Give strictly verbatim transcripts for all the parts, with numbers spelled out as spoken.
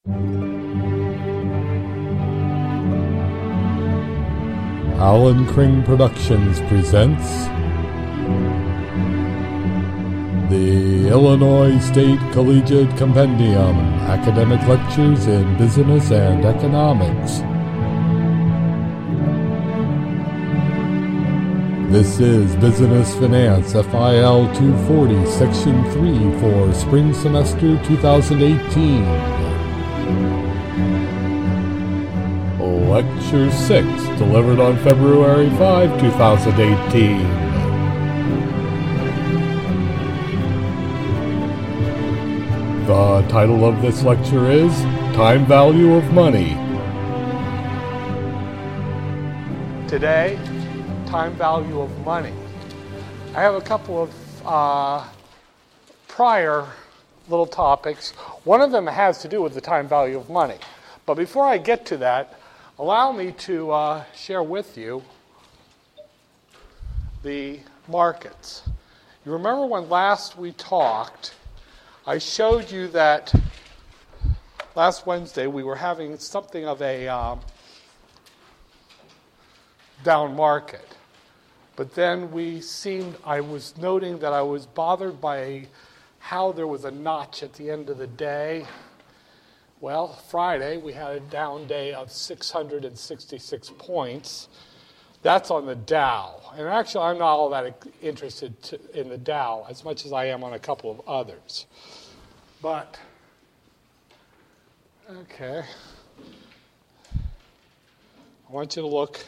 Alan Kring Productions presents the Illinois State Collegiate Compendium, Academic Lectures in Business and Economics. This is Business Finance F I L two forty, Section three for Spring Semester twenty eighteen. Lecture six, delivered on February fifth, twenty eighteen. The title of this lecture is Time Value of Money. Today, time value of money. I have a couple of uh, prior little topics. One of them has to do with the time value of money. But before I get to that, allow me to uh, share with you the markets. You remember when last we talked, I showed you that last Wednesday we were having something of a um, down market. But then we seemed, I was noting that I was bothered by how there was a notch at the end of the day. Well, Friday we had a down day of six hundred sixty-six points. That's on the Dow. And actually I'm not all that interested to, in the Dow as much as I am on a couple of others. But, okay. I want you to look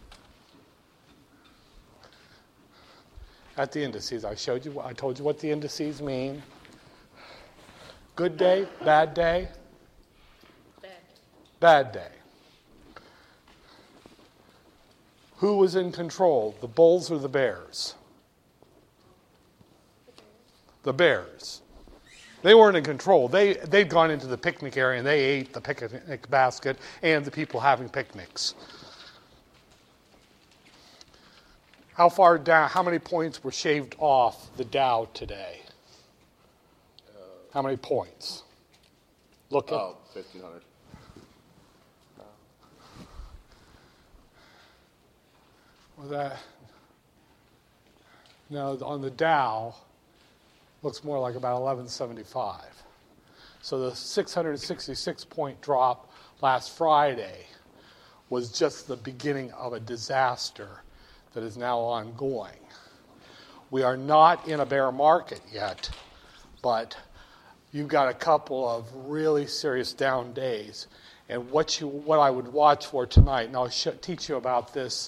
at the indices. I showed you, I told you what the indices mean. Good day, bad day. Bad day. Who was in control, the bulls or the bears? The bears. They weren't in control. They, they'd gone into the picnic area and they ate the picnic basket and the people having picnics. How far down, how many points were shaved off the Dow today? Uh, how many points? Look at Oh, fifteen hundred. Well, that, no, on the Dow, looks more like about eleven seventy-five. So the six hundred sixty-six point drop last Friday was just the beginning of a disaster that is now ongoing. We are not in a bear market yet, but you've got a couple of really serious down days. And what you, what I would watch for tonight, and I'll sh- teach you about this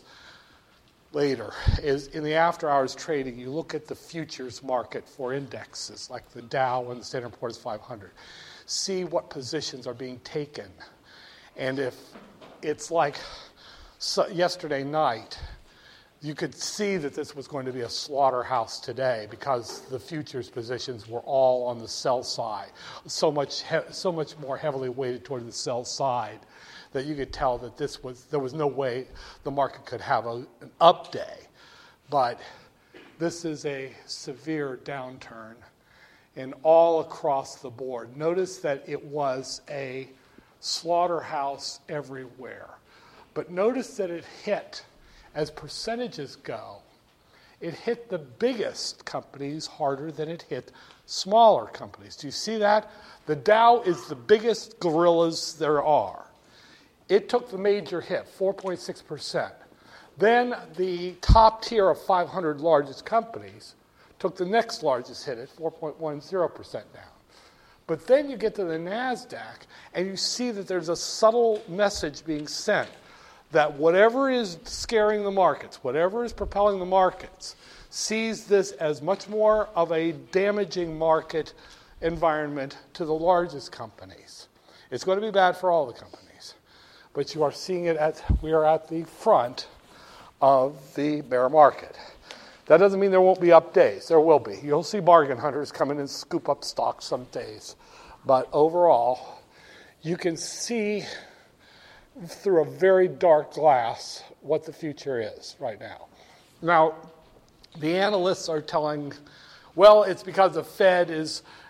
later, is in the after-hours trading, you look at the futures market for indexes like the Dow and the Standard and Poor's five hundred. See what positions are being taken. And if it's like so yesterday night, you could see that this was going to be a slaughterhouse today because the futures positions were all on the sell side, so much he- so much more heavily weighted toward the sell side that you could tell that this was, there was no way the market could have a, an up day. But this is a severe downturn and all across the board. Notice that it was a slaughterhouse everywhere. But notice that it hit, as percentages go, it hit the biggest companies harder than it hit smaller companies. Do you see that? The Dow is the biggest gorillas there are. It took the major hit, four point six percent. Then the top tier of five hundred largest companies took the next largest hit at four point one zero percent down. But then you get to the NASDAQ, and you see that there's a subtle message being sent that whatever is scaring the markets, whatever is propelling the markets, sees this as much more of a damaging market environment to the largest companies. It's going to be bad for all the companies. But you are seeing it at, we are at the front of the bear market. That doesn't mean there won't be up days. There will be. You'll see bargain hunters come in and scoop up stocks some days. But overall, you can see through a very dark glass what the future is right now. Now, the analysts are telling, well, it's because the Fed is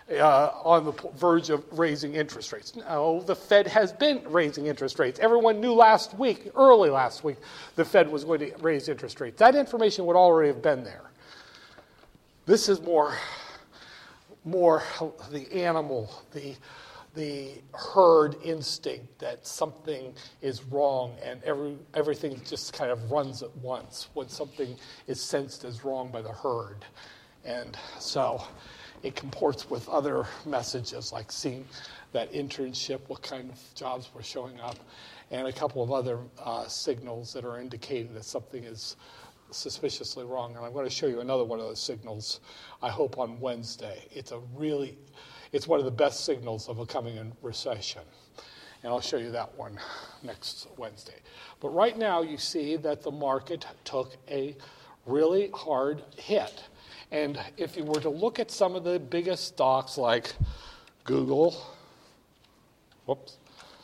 uh, on the verge of raising interest rates. No, the Fed has been raising interest rates. Everyone knew last week, early last week, the Fed was going to raise interest rates. That information would already have been there. This is more, more the animal, the the herd instinct that something is wrong and every everything just kind of runs at once when something is sensed as wrong by the herd. And so it comports with other messages like seeing that internship, what kind of jobs were showing up, and a couple of other uh, signals that are indicating that something is suspiciously wrong. And I'm going to show you another one of those signals, I hope, on Wednesday. It's a really, it's one of the best signals of a coming recession. And I'll show you that one next Wednesday. But right now you see that the market took a really hard hit. And if you were to look at some of the biggest stocks like Google, whoops,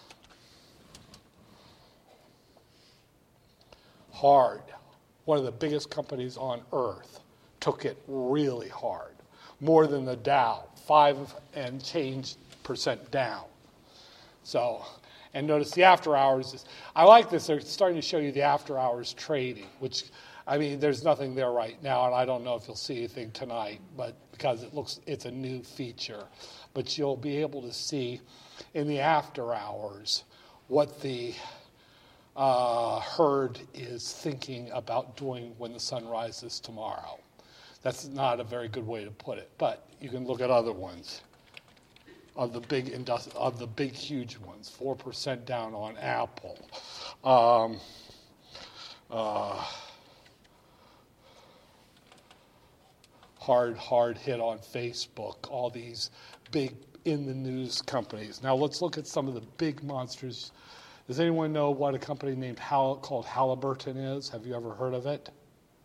hard, one of the biggest companies on earth, took it really hard, more than the Dow, five and change percent down. So, and notice the after hours is, I like this, they're starting to show you the after hours trading, which, I mean, there's nothing there right now, and I don't know if you'll see anything tonight, but because it looks, it's a new feature. But you'll be able to see in the after hours what the uh, herd is thinking about doing when the sun rises tomorrow. That's not a very good way to put it, but you can look at other ones of the big industri- of the big huge ones. Four percent down on Apple. Um, uh, hard, hard hit on Facebook. All these big in the news companies. Now let's look at some of the big monsters. Does anyone know what a company named Hall- called Halliburton is? Have you ever heard of it?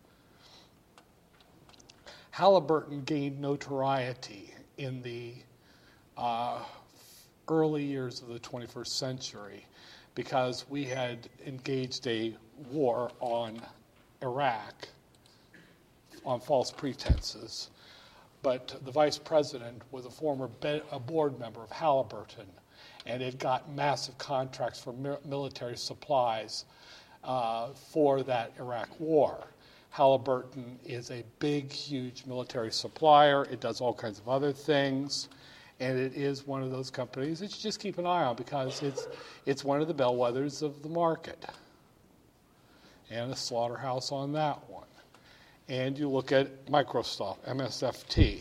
Halliburton gained notoriety in the uh, early years of the twenty-first century because we had engaged a war on Iraq on false pretenses. But the vice president was a former be- a board member of Halliburton, and it got massive contracts for mi- military supplies uh, for that Iraq war. Halliburton is a big, huge military supplier. It does all kinds of other things, and it is one of those companies that you just keep an eye on because it's it's one of the bellwethers of the market. And a slaughterhouse on that one. And you look at Microsoft, M S F T.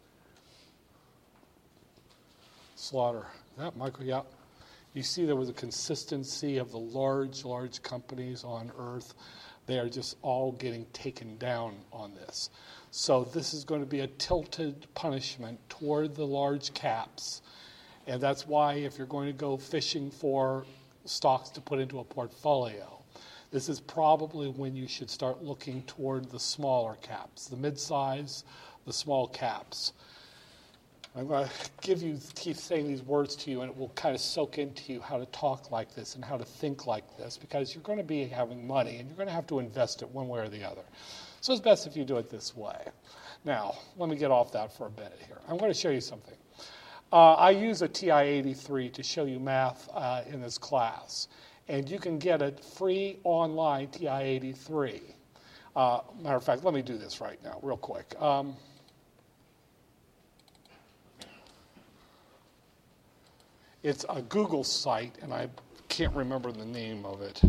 Slaughter. That Michael, yeah. You see there was a consistency of the large, large companies on earth. They are just all getting taken down on this. So this is going to be a tilted punishment toward the large caps. And that's why if you're going to go fishing for stocks to put into a portfolio, this is probably when you should start looking toward the smaller caps, the mid-size, the small caps. I'm going to give you, keep saying these words to you, and it will kind of soak into you how to talk like this and how to think like this, because you're going to be having money, and you're going to have to invest it one way or the other. So it's best if you do it this way. Now, let me get off that for a minute here. I'm going to show you something. Uh, I use a T I eighty-three to show you math uh, in this class, and you can get a free online T I eighty-three. Uh, matter of fact, let me do this right now, real quick. Um, It's a Google site, and I can't remember the name of it.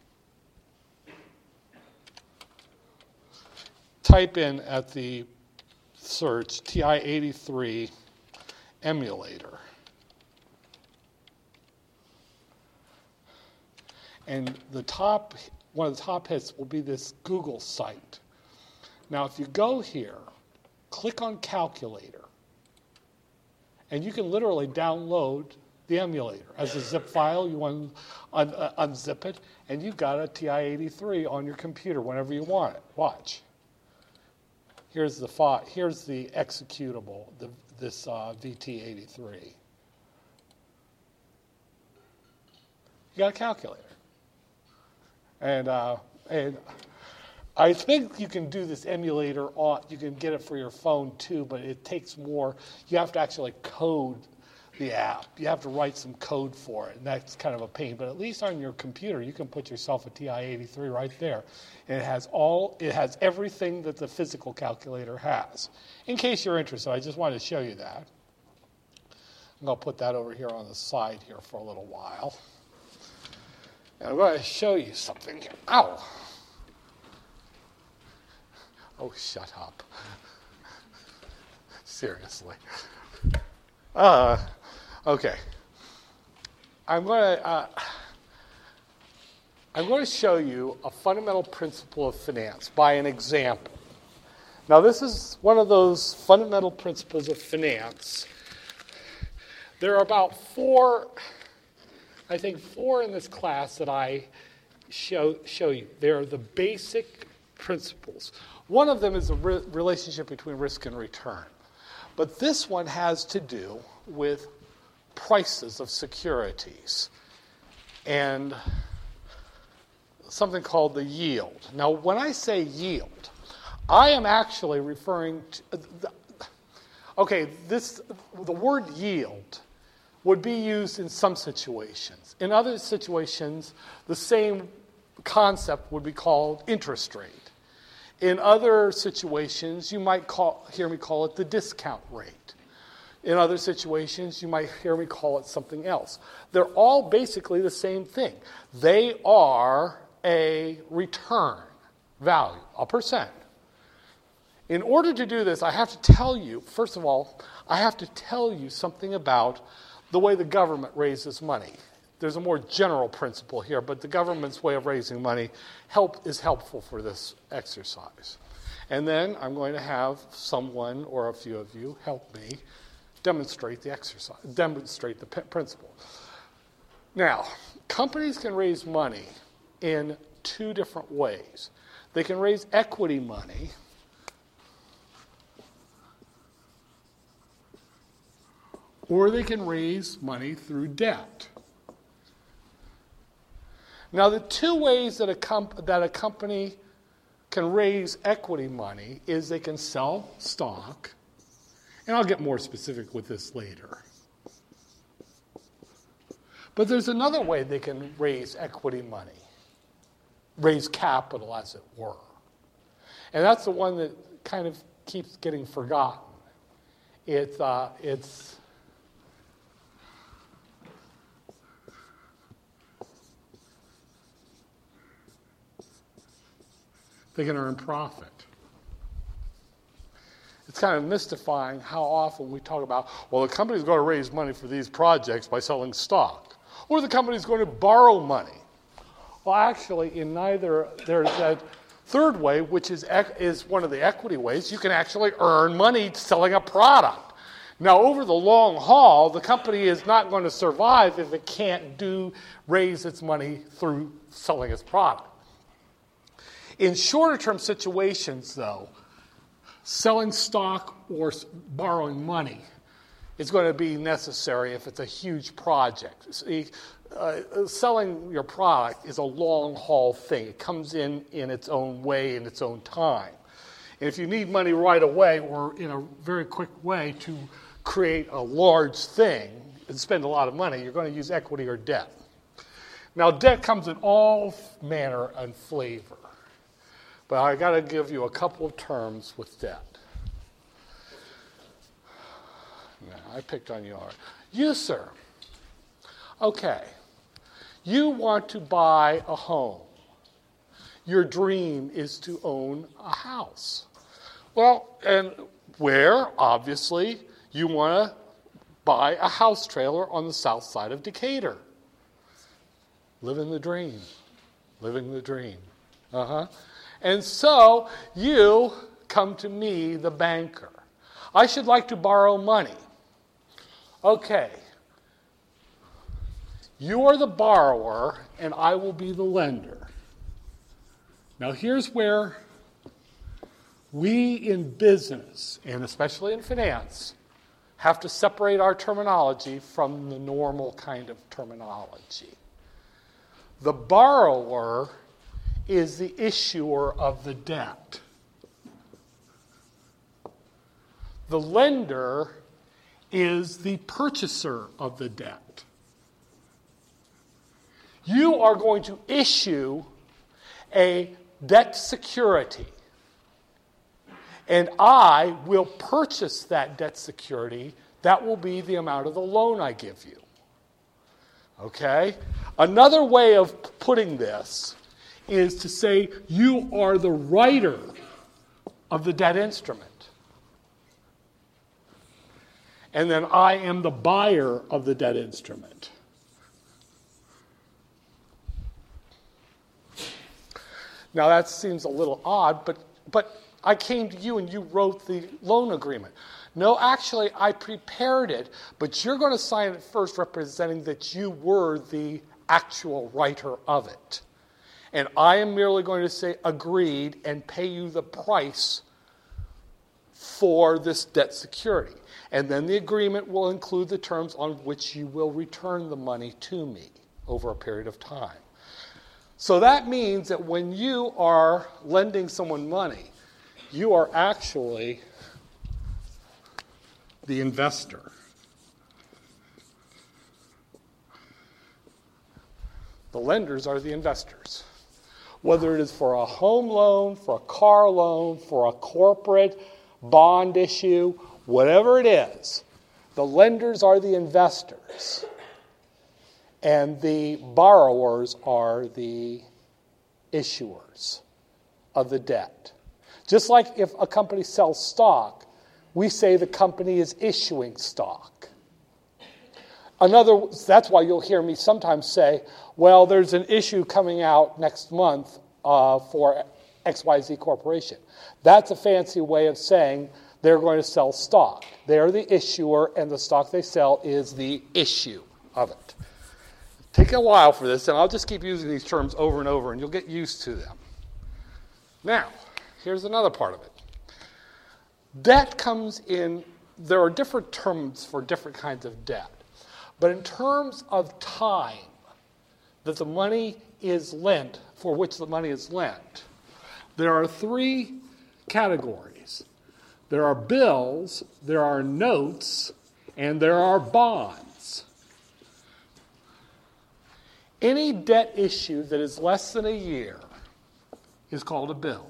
Type in at the search T I eighty-three emulator. And the top, one of the top hits will be this Google site. Now, if you go here, click on calculator, and you can literally download the emulator as a zip file. You want to un- uh, unzip it, and you've got a T I eighty-three on your computer whenever you want it. Watch. Here's the fi- Here's the executable, the, this uh, V T eighty-three. You got a calculator, and uh, and I think you can do this emulator on, you can get it for your phone too, but it takes more, you have to actually code the app. You have to write some code for it, and that's kind of a pain. But at least on your computer, you can put yourself a T I eighty-three right there. And it has all, it has everything that the physical calculator has. In case you're interested, I just wanted to show you that. I'm going to put that over here on the side here for a little while. And I'm going to show you something here. Ow! Oh, shut up. Seriously. Uh, okay. I'm going to uh, I'm going to show you a fundamental principle of finance by an example. Now, this is one of those fundamental principles of finance. There are about four, I think four in this class that I show show you. They're the basic principles. One of them is the re- relationship between risk and return. But this one has to do with prices of securities and something called the yield. Now, when I say yield, I am actually referring to, the, okay, this, the word yield would be used in some situations. In other situations, the same concept would be called interest rate. In other situations, you might call, hear me call it the discount rate. In other situations, you might hear me call it something else. They're all basically the same thing. They are a return value, a percent. In order to do this, I have to tell you, first of all, I have to tell you something about the way the government raises money. There's a more general principle here, but the government's way of raising money help is helpful for this exercise. And then I'm going to have someone or a few of you help me demonstrate the exercise, demonstrate the p- principle. Now, companies can raise money in two different ways. They can raise equity money, or they can raise money through debt. Now, the two ways that a, comp- that a company can raise equity money is they can sell stock, and I'll get more specific with this later. But there's another way they can raise equity money, raise capital, as it were. And that's the one that kind of keeps getting forgotten. It's, uh, it's they can earn profit. It's kind of mystifying how often we talk about, well, the company's going to raise money for these projects by selling stock, or the company's going to borrow money. Well, actually, in neither, there's that third way, which is is one of the equity ways. You can actually earn money selling a product. Now, over the long haul, the company is not going to survive if it can't do raise its money through selling its product. In shorter-term situations, though, selling stock or borrowing money is going to be necessary if it's a huge project. See, uh, selling your product is a long-haul thing. It comes in in its own way, in its own time. And if you need money right away or in a very quick way to create a large thing and spend a lot of money, you're going to use equity or debt. Now, debt comes in all manner and flavor. But I got to give you a couple of terms with debt. Yeah, I picked on you. All right. You, sir. Okay. You want to buy a home. Your dream is to own a house. Well, and where? Obviously, you want to buy a house trailer on the south side of Decatur. Living the dream. Living the dream. Uh-huh. And so you come to me, the banker. I should like to borrow money. Okay. You are the borrower, and I will be the lender. Now, here's where we in business, and especially in finance, have to separate our terminology from the normal kind of terminology. The borrower is the issuer of the debt. The lender is the purchaser of the debt. You are going to issue a debt security, and I will purchase that debt security. That will be the amount of the loan I give you. Okay? Another way of putting this is to say you are the writer of the debt instrument. And then I am the buyer of the debt instrument. Now that seems a little odd, but, but I came to you and you wrote the loan agreement. No, actually, I prepared it, but you're going to sign it first representing that you were the actual writer of it. And I am merely going to say agreed and pay you the price for this debt security. And then the agreement will include the terms on which you will return the money to me over a period of time. So that means that when you are lending someone money, you are actually the investor. The lenders are the investors. Whether it is for a home loan, for a car loan, for a corporate bond issue, whatever it is, the lenders are the investors. And the borrowers are the issuers of the debt. Just like if a company sells stock, we say the company is issuing stock. Another, that's why you'll hear me sometimes say, well, there's an issue coming out next month uh, for X Y Z Corporation. That's a fancy way of saying they're going to sell stock. They're the issuer, and the stock they sell is the issue of it. Take a while for this, and I'll just keep using these terms over and over, and you'll get used to them. Now, here's another part of it. Debt comes in, there are different terms for different kinds of debt. But in terms of time that the money is lent, for which the money is lent, there are three categories. There are bills, there are notes, and there are bonds. Any debt issue that is less than a year is called a bill.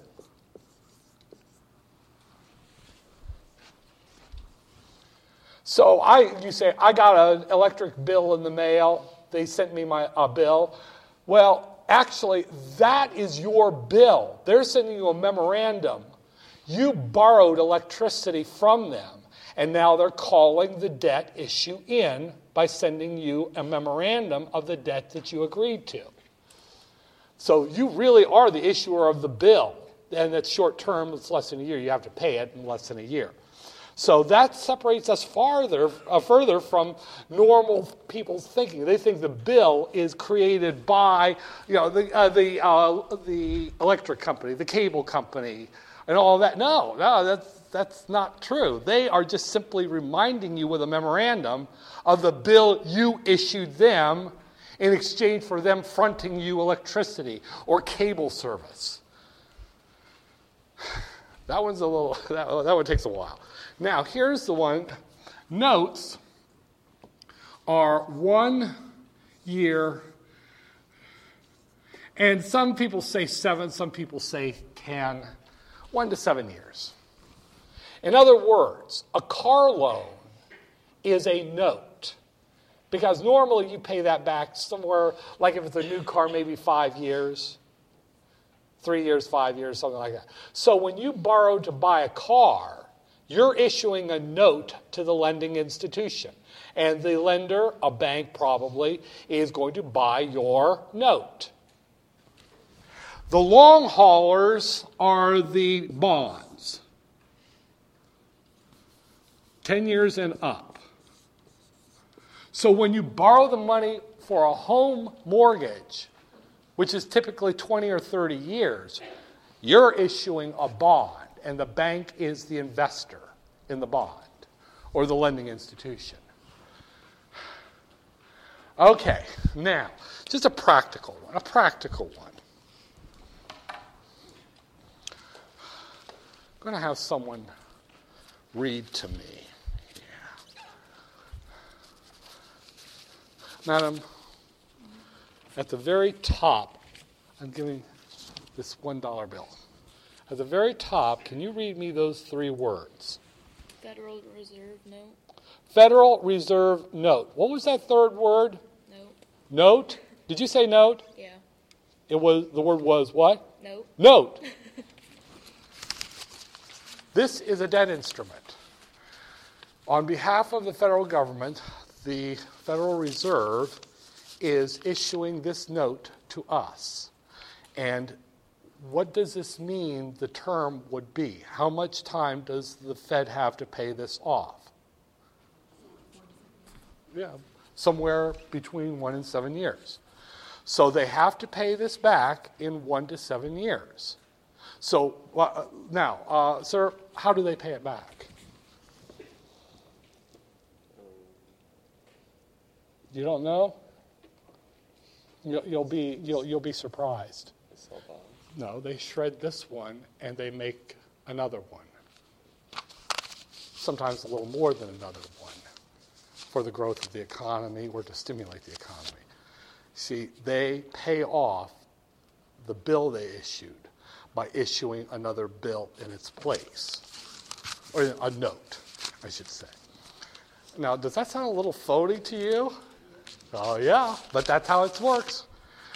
So I, you say, I got an electric bill in the mail. They sent me my a bill. Well, actually, that is your bill. They're sending you a memorandum. You borrowed electricity from them, and now they're calling the debt issue in by sending you a memorandum of the debt that you agreed to. So you really are the issuer of the bill, and it's short term, it's less than a year. You have to pay it in less than a year. So that separates us farther, uh, further from normal people's thinking. They think the bill is created by, you know, the uh, the uh, the electric company, the cable company, and all that. No, no, that's that's not true. They are just simply reminding you with a memorandum of the bill you issued them in exchange for them fronting you electricity or cable service. That one's a little. That, that one takes a while. Now, here's the one. Notes are one year, and some people say seven, some people say ten, one to seven years. In other words, a car loan is a note, because normally you pay that back somewhere, like if it's a new car, maybe five years, three years, five years, something like that. So when you borrow to buy a car, you're issuing a note to the lending institution. And the lender, a bank probably, is going to buy your note. The long haulers are the bonds. Ten years and up. So when you borrow the money for a home mortgage, which is typically twenty or thirty years, you're issuing a bond. And the bank is the investor in the bond or the lending institution. Okay, now, just a practical one, a practical one. going to have someone read to me. Yeah. Madam, at the very top, I'm giving this one dollar bill. At the very top, can you read me those three words? Federal Reserve note. Federal Reserve note. What was that third word? Note. Note? Did you say note? Yeah. It was, the word was what? Note. Note. This is a debt instrument. On behalf of the federal government, the Federal Reserve is issuing this note to us. And what does this mean the term would be? How much time does the Fed have to pay this off? Yeah, somewhere between one and seven years. So they have to pay this back in one to seven years. So uh, now, uh, sir, how do they pay it back? You don't know? You'll, you'll be you'll you'll be surprised. No, they shred this one and they make another one. Sometimes a little more than another one for the growth of the economy or to stimulate the economy. See, they pay off the bill they issued by issuing another bill in its place, or a note, I should say. Now, does that sound a little phony to you? Oh, yeah, but that's how it works.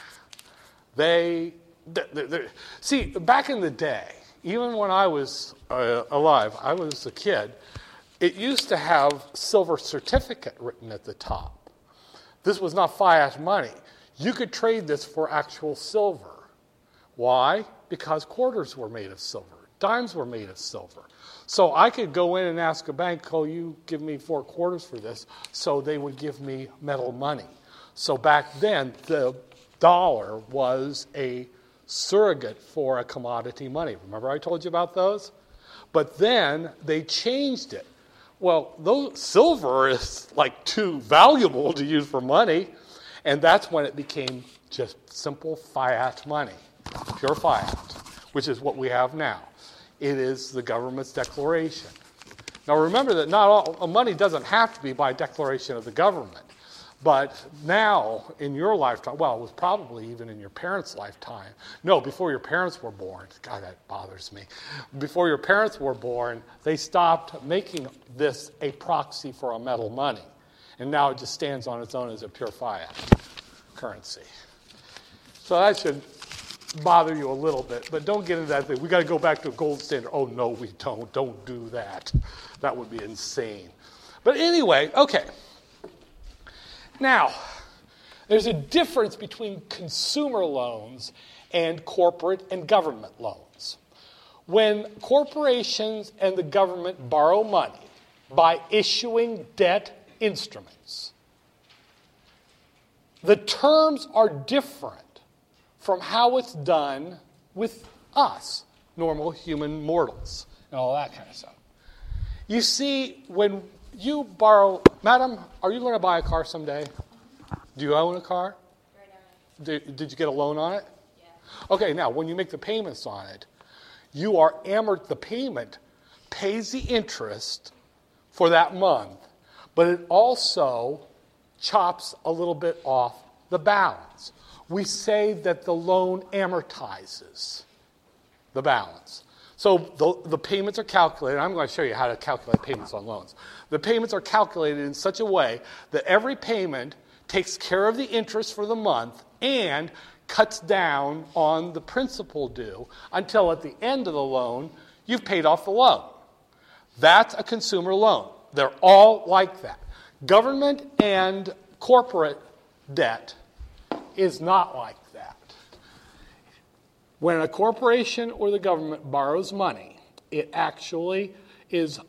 They, they're, they're, see, back in the day, even when I was uh, alive, I was a kid, it used to have silver certificate written at the top. This was not fiat money. You could trade this for actual silver. Why? Because quarters were made of silver. Dimes were made of silver. So I could go in and ask a bank, oh, you give me four quarters for this, so they would give me metal money. So back then, the dollar was a surrogate for a commodity money. Remember I told you about those? But then they changed it. Well, those, silver is like too valuable to use for money, and that's when it became just simple fiat money, pure fiat, which is what we have now. It is the government's declaration. Now remember that not all money doesn't have to be by declaration of the government, but now in your lifetime, well, it was probably even in your parents' lifetime. No, before your parents were born. God, that bothers me. Before your parents were born, they stopped making this a proxy for a metal money. And now it just stands on its own as a pure fiat currency. So that should bother you a little bit, but don't get into that thing. We got to go back to a gold standard. Oh, no, we don't. Don't do that. That would be insane. But anyway, okay. Now, there's a difference between consumer loans and corporate and government loans. When corporations and the government borrow money by issuing debt instruments, the terms are different from how it's done with us, normal human mortals, and all that kind of stuff. You see, when you borrow, madam, are you going to buy a car someday? Do you own a car? Right on. Did, did you get a loan on it? Yeah. Okay, now, when you make the payments on it, you are amort, the payment pays the interest for that month, but it also chops a little bit off the balance. We say that the loan amortizes the balance. So the, the payments are calculated. I'm going to show you how to calculate payments on loans. The payments are calculated in such a way that every payment takes care of the interest for the month and cuts down on the principal due until at the end of the loan, you've paid off the loan. That's a consumer loan. They're all like that. Government and corporate debt is not like that. When a corporation or the government borrows money, it actually is,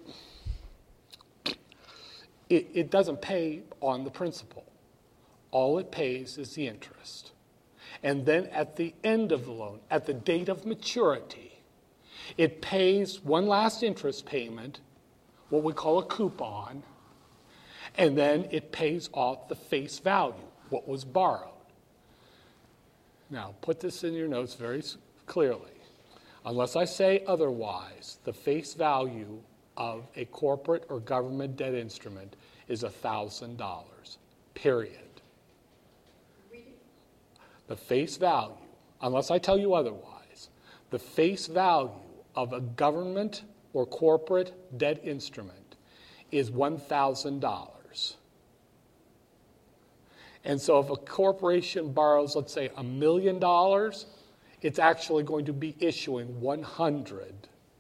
it, it doesn't pay on the principal. All it pays is the interest. And then at the end of the loan, at the date of maturity, it pays one last interest payment, what we call a coupon, and then it pays off the face value, what was borrowed. Now, put this in your notes very clearly. Unless I say otherwise, the face value of a corporate or government debt instrument is one thousand dollars, period. The face value, unless I tell you otherwise, the face value of a government or corporate debt instrument is one thousand dollars. And so if a corporation borrows, let's say, a million dollars, it's actually going to be issuing one hundred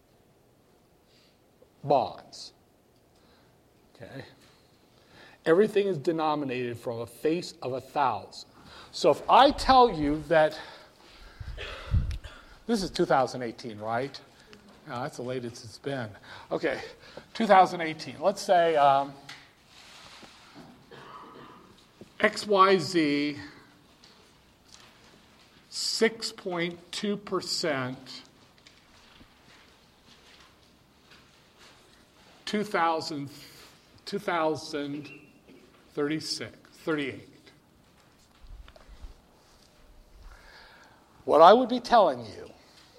bonds. Okay? Everything is denominated from a face of a thousand. So if I tell you that, this is two thousand eighteen, right? Oh, that's the latest it's been. Okay, two thousand eighteen. Let's say um, X Y Z, six point two percent, two thousand, two thousand thirty-six, thirty-eight. What I would be telling you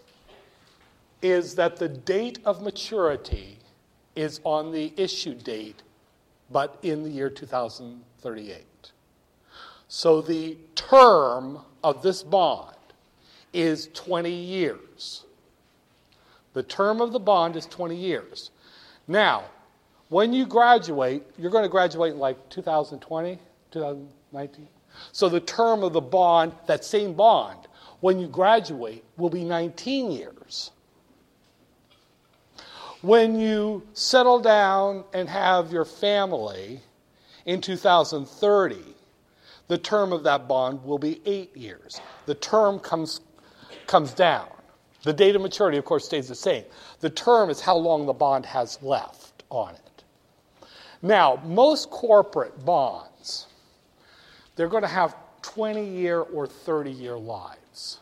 is that the date of maturity is on the issue date, but in the year two thousand thirty-eight. So the term of this bond is twenty years. The term of the bond is twenty years. Now, when you graduate, you're going to graduate in like two thousand twenty, two thousand nineteen. So the term of the bond, that same bond, when you graduate, will be nineteen years. When you settle down and have your family in two thousand thirty, the term of that bond will be eight years. The term comes, comes down. The date of maturity, of course, stays the same. The term is how long the bond has left on it. Now, most corporate bonds, they're going to have twenty-year or thirty-year lives.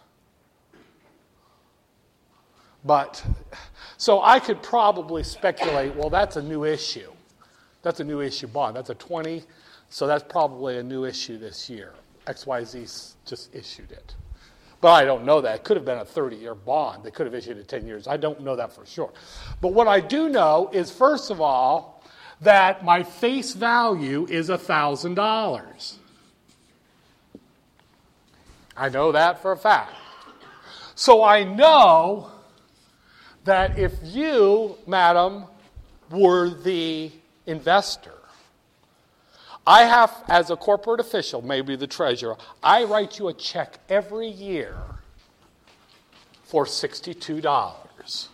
But, so I could probably speculate, well, that's a new issue. That's a new issue bond. That's a twenty, so that's probably a new issue this year. X Y Z just issued it. But I don't know that. It could have been a thirty-year bond. They could have issued it ten years. I don't know that for sure. But what I do know is, first of all, that my face value is one thousand dollars. I know that for a fact. So I know that if you, madam, were the investor, I have, as a corporate official, maybe the treasurer, I write you a check every year for sixty-two dollars.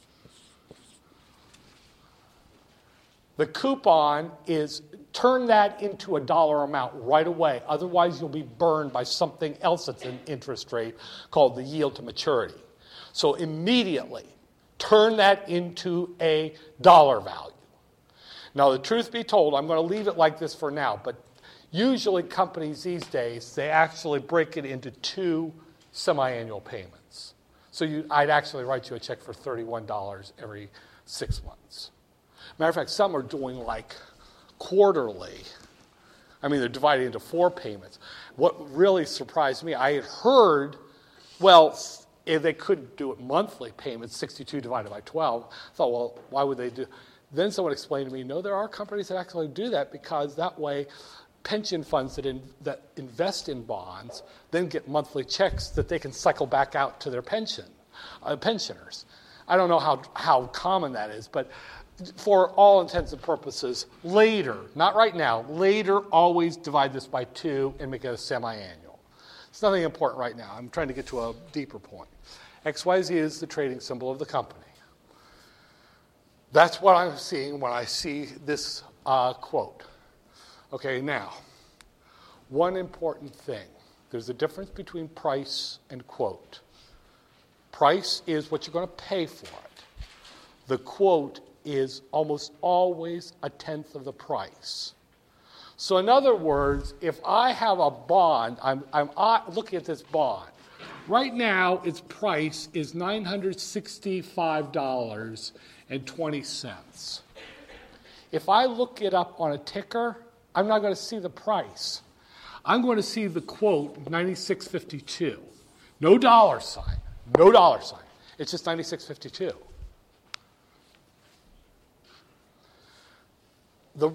The coupon is, turn that into a dollar amount right away. Otherwise, you'll be burned by something else that's an interest rate called the yield to maturity. So immediately, turn that into a dollar value. Now, the truth be told, I'm going to leave it like this for now, but usually companies these days, they actually break it into two semi-annual payments. So you, I'd actually write you a check for thirty-one dollars every six months. Matter of fact, some are doing like quarterly. I mean, they're divided into four payments. What really surprised me, I had heard, well, if they could do it monthly payments, sixty-two divided by twelve. I thought, well, why would they do? Then someone explained to me, no, there are companies that actually do that because that way pension funds that, in, that invest in bonds then get monthly checks that they can cycle back out to their pension, uh, pensioners. I don't know how, how common that is, but for all intents and purposes, later, not right now, later always divide this by two and make it a semi-annual. It's nothing important right now. I'm trying to get to a deeper point. X Y Z is the trading symbol of the company. That's what I'm seeing when I see this uh, quote. Okay, now, one important thing. There's a difference between price and quote. Price is what you're going to pay for it. The quote is almost always a tenth of the price. So in other words, if I have a bond, I'm, I'm uh, looking at this bond. Right now, its price is nine hundred sixty-five dollars and twenty cents. If I look it up on a ticker, I'm not going to see the price. I'm going to see the quote, ninety-six fifty-two. No dollar sign. No dollar sign. It's just ninety-six fifty-two. The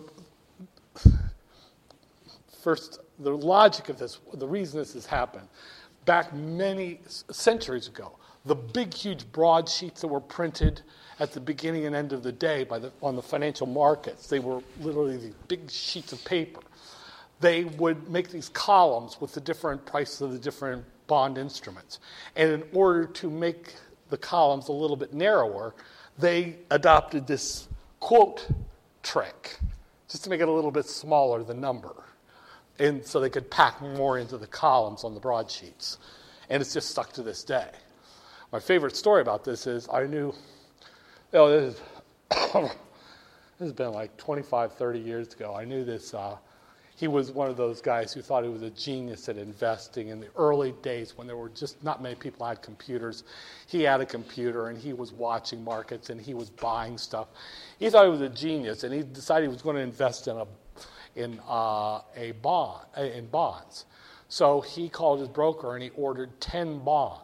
first, the logic of this, the reason this has happened, back many centuries ago, the big, huge broadsheets that were printed at the beginning and end of the day by the, on the financial markets, they were literally these big sheets of paper. They would make these columns with the different prices of the different bond instruments. And in order to make the columns a little bit narrower, they adopted this quote trick, just to make it a little bit smaller, the number. And so they could pack more into the columns on the broadsheets. And it's just stuck to this day. My favorite story about this is I knew, you know, this, is, this has been like twenty-five, thirty years ago. I knew this, uh, he was one of those guys who thought he was a genius at investing in the early days when there were just not many people had computers. He had a computer and he was watching markets and he was buying stuff. He thought he was a genius and he decided he was going to invest in a in uh, a bond in bonds. So he called his broker and he ordered ten bonds.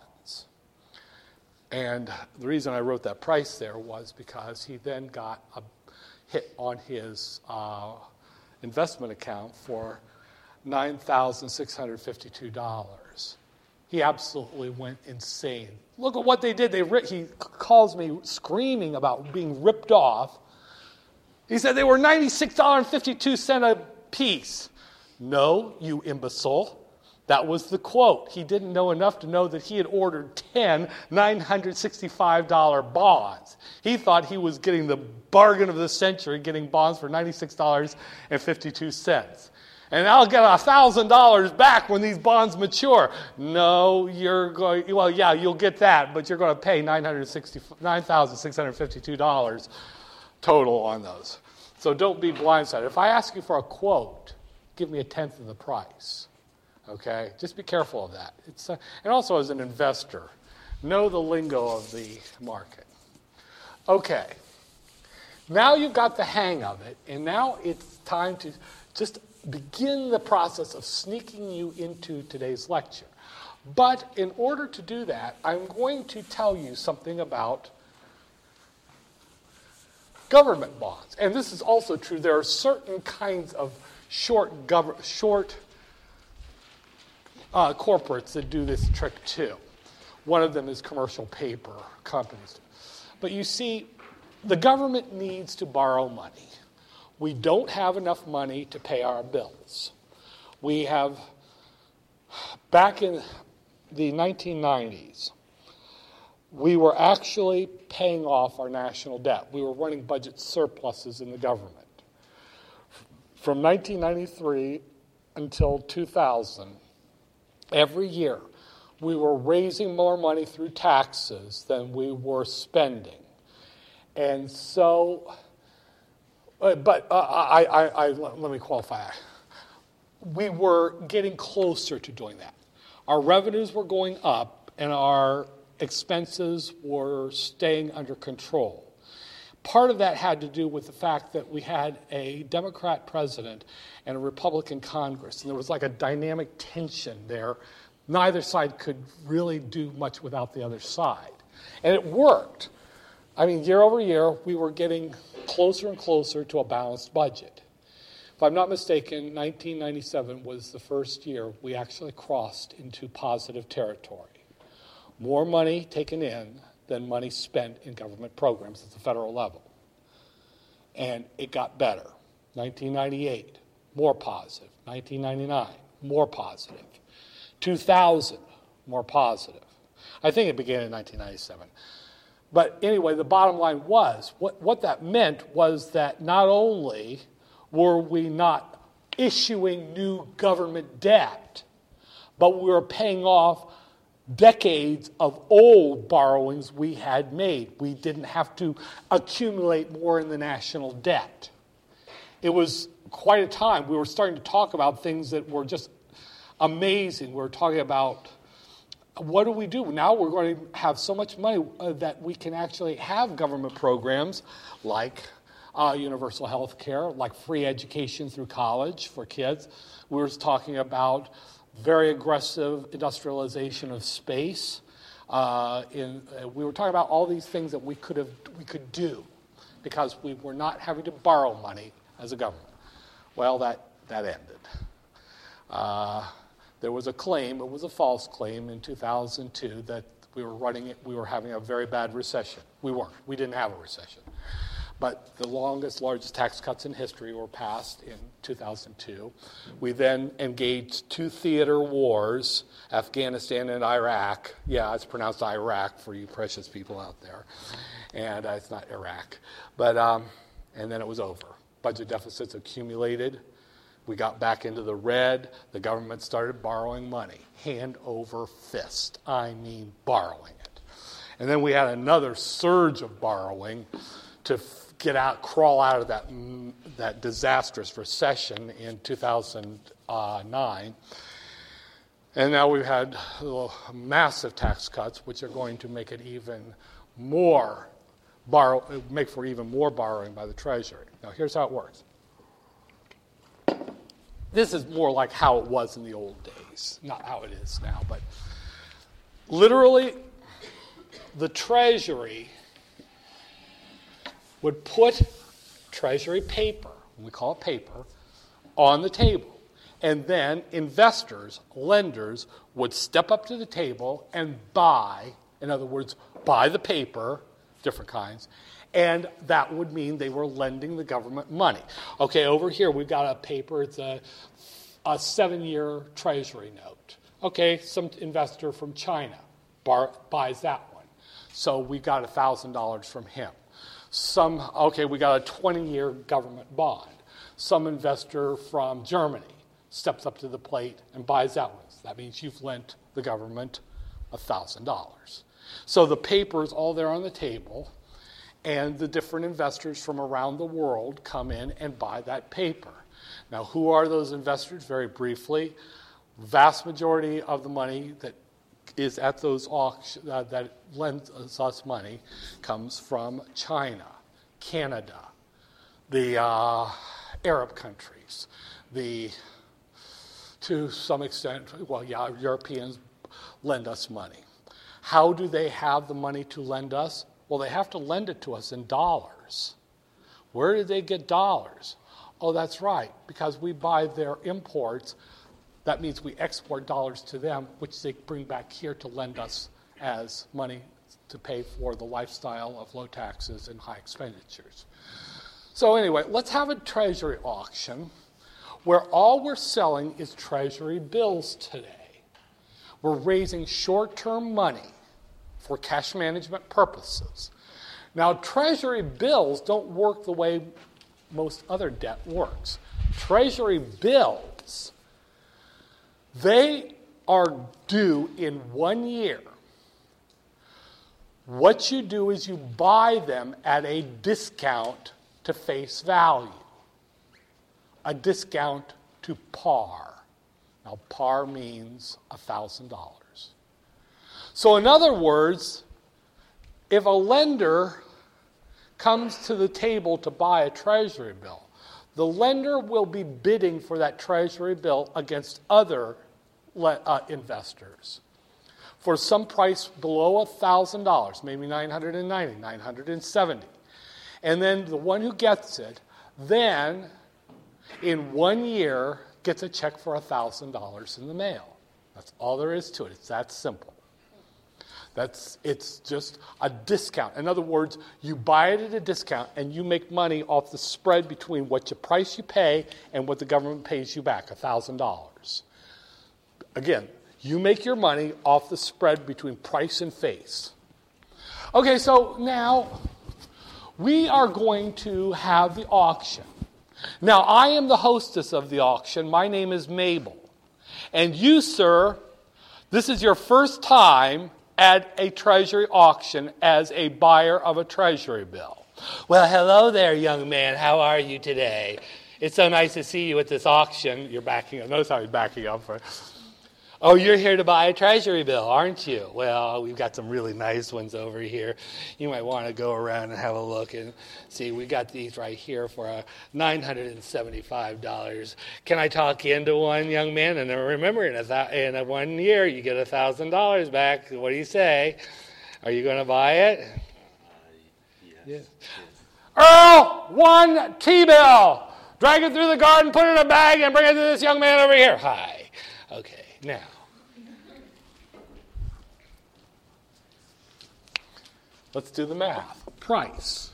And the reason I wrote that price there was because he then got a hit on his uh, investment account for nine thousand six hundred fifty-two dollars. He absolutely went insane. Look at what they did. They ri- He calls me screaming about being ripped off. He said they were ninety-six dollars and fifty-two cents a piece. No, you imbecile. That was the quote. He didn't know enough to know that he had ordered ten nine hundred sixty-five dollars bonds. He thought he was getting the bargain of the century, getting bonds for ninety-six dollars and fifty-two cents. And I'll get one thousand dollars back when these bonds mature. No, you're going, well, yeah, you'll get that, but you're going to pay nine thousand six hundred fifty-two dollars total on those. So don't be blindsided. If I ask you for a quote, give me a tenth of the price. Okay? Just be careful of that. It's uh, and also as an investor, know the lingo of the market. Okay. Now you've got the hang of it, and now it's time to just begin the process of sneaking you into today's lecture. But in order to do that, I'm going to tell you something about government bonds. And this is also true. There are certain kinds of short gov- short uh, corporates that do this trick too. One of them is commercial paper companies. But you see, the government needs to borrow money. We don't have enough money to pay our bills. We have, back in the nineteen nineties, we were actually paying off our national debt. We were running budget surpluses in the government. From nineteen ninety-three until two thousand, every year, we were raising more money through taxes than we were spending. And so, but uh, I, I, I, let me qualify. We were getting closer to doing that. Our revenues were going up and our expenses were staying under control. Part of that had to do with the fact that we had a Democrat president and a Republican Congress, and there was like a dynamic tension there. Neither side could really do much without the other side. And it worked. I mean, year over year, we were getting closer and closer to a balanced budget. If I'm not mistaken, nineteen ninety-seven was the first year we actually crossed into positive territory. More money taken in than money spent in government programs at the federal level. And it got better. nineteen ninety-eight, more positive. nineteen ninety-nine, more positive. two thousand, more positive. I think it began in nineteen ninety-seven. But anyway, the bottom line was, what, what that meant was that not only were we not issuing new government debt, but we were paying off decades of old borrowings we had made. We didn't have to accumulate more in the national debt. It was quite a time. We were starting to talk about things that were just amazing. We were talking about, what do we do? Now we're going to have so much money uh, that we can actually have government programs like uh, universal health care, like free education through college for kids. We were talking about very aggressive industrialization of space. Uh, in, uh, we were talking about all these things that we could have, we could do because we were not having to borrow money as a government. Well, that, that ended. Uh, there was a claim, it was a false claim in two thousand two that we were running it, we were having a very bad recession. We weren't. We didn't have a recession. But the longest, largest tax cuts in history were passed in two thousand two. We then engaged two theater wars, Afghanistan and Iraq. Yeah, it's pronounced Iraq for you precious people out there. And uh, it's not Iraq. But, um, and then it was over. Budget deficits accumulated. We got back into the red. The government started borrowing money, hand over fist. I mean borrowing it. And then we had another surge of borrowing to f- get out, crawl out of that that disastrous recession in two thousand nine. And now we've had massive tax cuts, which are going to make it even more borrow, make for even more borrowing by the Treasury. Now, here's how it works. This is more like how it was in the old days, not how it is now, but literally, the Treasury would put Treasury paper, we call it paper, on the table. And then investors, lenders, would step up to the table and buy, in other words, buy the paper, different kinds, and that would mean they were lending the government money. Okay, over here we've got a paper, it's a, a seven-year Treasury note. Okay, some investor from China bar, buys that one. So we got one thousand dollars from him. Some, okay, we got a twenty-year government bond. Some investor from Germany steps up to the plate and buys that one. That means you've lent the government one thousand dollars. So the paper is all there on the table, and the different investors from around the world come in and buy that paper. Now, who are those investors? Very briefly, vast majority of the money that is at those auctions, uh, that lends us money, comes from China, Canada, the uh, Arab countries, the, to some extent, well, yeah, Europeans lend us money. How do they have the money to lend us? Well, they have to lend it to us in dollars. Where do they get dollars? Oh, that's right, because we buy their imports. That means we export dollars to them, which they bring back here to lend us as money to pay for the lifestyle of low taxes and high expenditures. So anyway, let's have a Treasury auction where all we're selling is Treasury bills today. We're raising short-term money for cash management purposes. Now, Treasury bills don't work the way most other debt works. Treasury bills, they are due in one year. What you do is you buy them at a discount to face value, a discount to par. Now, par means one thousand dollars. So in other words, if a lender comes to the table to buy a Treasury bill, the lender will be bidding for that Treasury bill against other le- uh, investors for some price below one thousand dollars, maybe nine hundred ninety dollars, nine hundred seventy dollars. And then the one who gets it, then in one year, gets a check for one thousand dollars in the mail. That's all there is to it. It's that simple. That's, it's just a discount. In other words, you buy it at a discount and you make money off the spread between what your price you pay and what the government pays you back, one thousand dollars. Again, you make your money off the spread between price and face. Okay, so now we are going to have the auction. Now, I am the hostess of the auction. My name is Mabel. And you, sir, this is your first time at a Treasury auction as a buyer of a Treasury bill. Well, hello there, young man. How are you today? It's so nice to see you at this auction. You're backing up. Notice how he's backing up. For Oh, you're here to buy a treasury bill, aren't you? Well, we've got some really nice ones over here. You might want to go around and have a look and see. We got these right here for uh, nine hundred seventy-five dollars. Can I talk you into one, young man? And remember, in a, th- in a one year, you get one thousand dollars back. What do you say? Are you going to buy it? Uh, yes. yes. Earl, one T-bill. Drag it through the garden, put it in a bag, and bring it to this young man over here. Hi. Okay. Now, let's do the math. Price.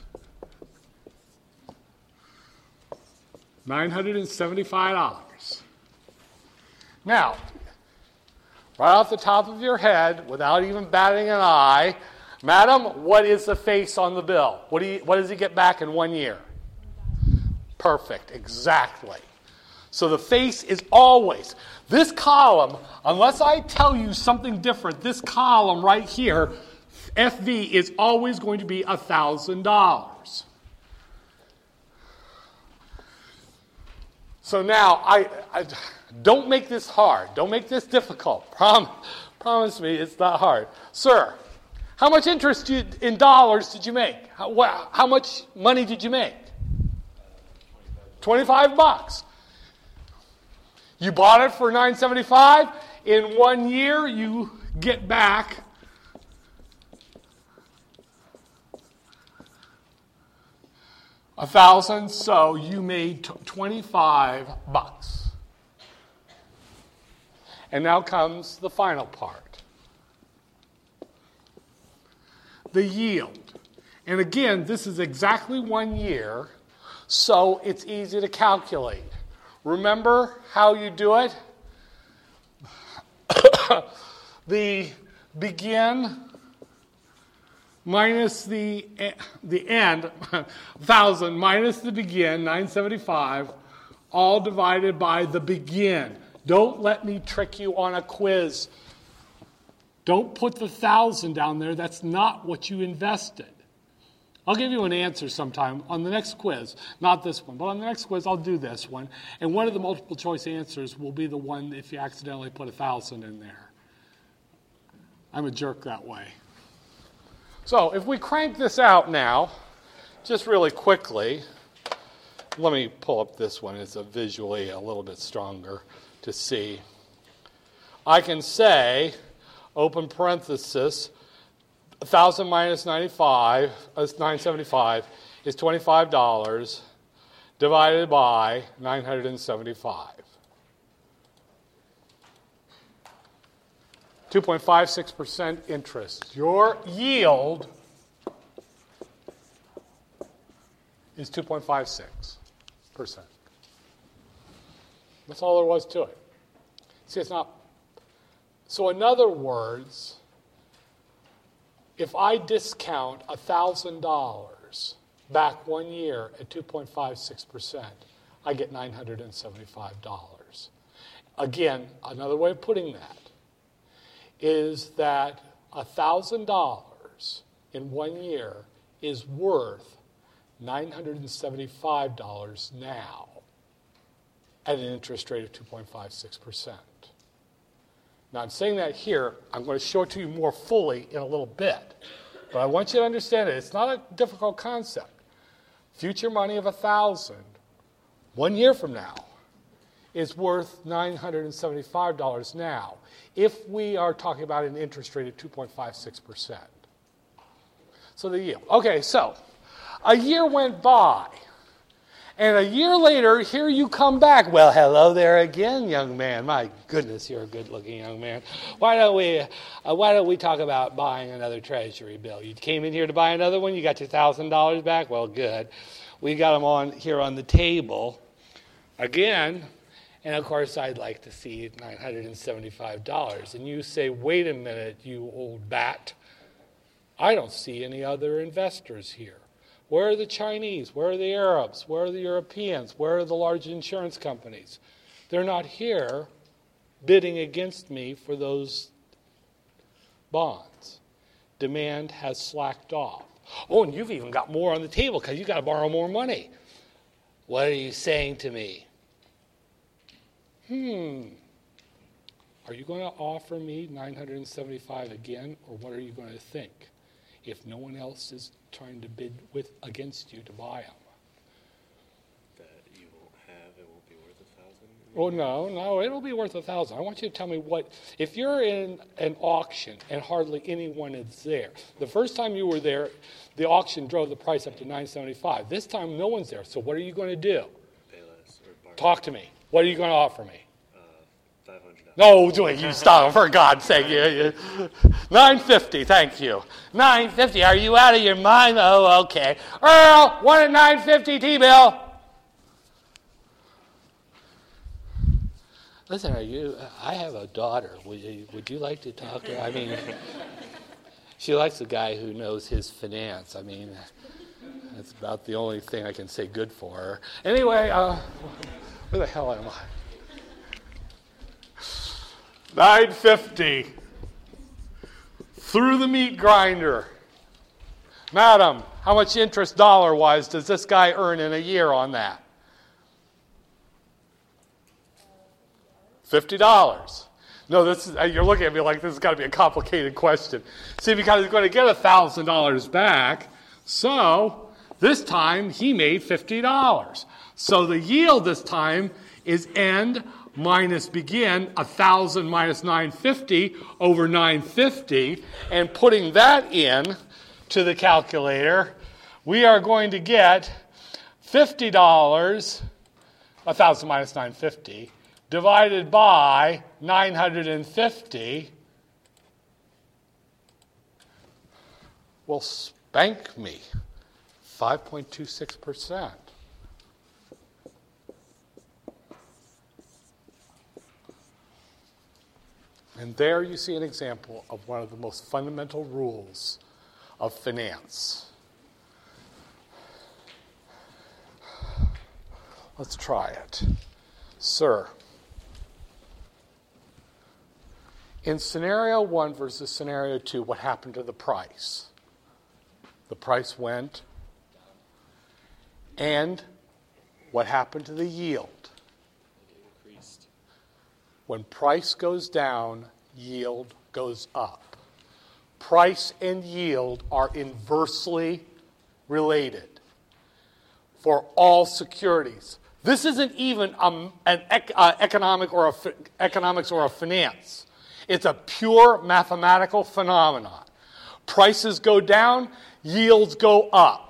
nine hundred seventy-five dollars. Now, right off the top of your head, without even batting an eye, madam, what is the face on the bill? What do you, what does he get back in one year? Perfect, exactly. So the face is always, this column, unless I tell you something different, this column right here, F V, is always going to be one thousand dollars. So now, I, I don't make this hard. Don't make this difficult. Prom, promise me it's not hard. Sir, how much interest you, in dollars did you make? How, wh- how much money did you make? twenty-five bucks. You bought it for nine seventy-five. In one year, you get back a thousand. So you made twenty-five bucks. And now comes the final part. The yield. And again, this is exactly one year, so it's easy to calculate. Remember how you do it? The begin minus the, the end, one thousand minus the begin, nine seventy-five, all divided by the begin. Don't let me trick you on a quiz. Don't put the one thousand down there. That's not what you invested. I'll give you an answer sometime on the next quiz. Not this one, but on the next quiz, I'll do this one. And one of the multiple choice answers will be the one if you accidentally put a thousand in there. I'm a jerk that way. So if we crank this out now, just really quickly, let me pull up this one. It's a visually a little bit stronger to see. I can say, open parenthesis, one thousand minus ninety-five, uh, nine seventy-five is twenty-five dollars divided by nine hundred seventy-five. two point five six percent interest. Your yield is two point five six percent. That's all there was to it. See, it's not. So in other words, if I discount one thousand dollars back one year at two point five six percent, I get nine hundred seventy-five dollars. Again, another way of putting that is that one thousand dollars in one year is worth nine hundred seventy-five dollars now at an interest rate of two point five six percent. Now, I'm saying that here. I'm going to show it to you more fully in a little bit. But I want you to understand it. It's not a difficult concept. Future money of one thousand dollars one year from now is worth nine hundred seventy-five dollars now if we are talking about an interest rate of two point five six percent. So the yield. Okay, so a year went by. And a year later, here you come back. Well, hello there again, young man. My goodness, you're a good-looking young man. Why don't we uh, why don't we talk about buying another treasury bill? You came in here to buy another one. You got your one thousand dollars back. Well, good. We got them on here on the table again. And, of course, I'd like to see nine hundred seventy-five dollars. And you say, wait a minute, you old bat. I don't see any other investors here. Where are the Chinese? Where are the Arabs? Where are the Europeans? Where are the large insurance companies? They're not here bidding against me for those bonds. Demand has slacked off. Oh, and you've even got more on the table because you've got to borrow more money. What are you saying to me? Hmm. Are you going to offer me nine hundred seventy-five again, or what are you going to think if no one else is trying to bid with against you to buy them? That you won't have, it won't be worth a thousand? Oh, no, no, it'll be worth a thousand. I want you to tell me what, if you're in an auction and hardly anyone is there, the first time you were there, the auction drove the price up to nine seventy-five. This time, no one's there, so what are you going to do? Pay less or bargain. Talk to me. What are you going to offer me? Uh, five hundred dollars. No, do it. You stop. For God's sake. You, you. nine fifty, thank you. nine fifty, are you out of your mind? Oh, okay. Earl, one at nine fifty, T-bill. Listen, are you, I have a daughter. Would you, would you like to talk to her? I mean, she likes a guy who knows his finance. I mean, that's about the only thing I can say good for her. Anyway, uh, where the hell am I? nine fifty. Through the meat grinder. Madam, how much interest dollar-wise does this guy earn in a year on that? fifty dollars. No, this is, you're looking at me like this has got to be a complicated question. See, because he's going to get one thousand dollars back, so this time he made fifty dollars. So the yield this time is end minus begin, one thousand minus nine fifty over nine fifty, and putting that in to the calculator, we are going to get fifty dollars, one thousand minus nine fifty, divided by nine hundred fifty will spank me five point two six percent. And there you see an example of one of the most fundamental rules of finance. Let's try it. Sir, in scenario one versus scenario two, what happened to the price? The price went down. And what happened to the yield? It increased. When price goes down, yield goes up. Price and yield are inversely related for all securities. This isn't even um, an ec- uh, economic or a fi- economics or a finance. It's a pure mathematical phenomenon. Prices go down, yields go up.